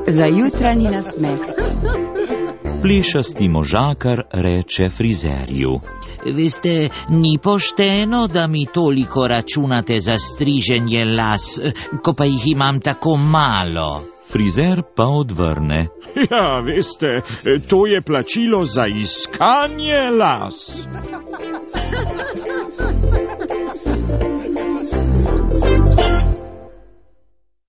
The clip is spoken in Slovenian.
za jutranji nasmeh. Plešasti možakar reče frizerju: Veste, ni pošteno, da mi toliko računate za striženje las, ko pa jih imam tako malo. Frizer pa odvrne: Ja, veste, to je plačilo za iskanje las.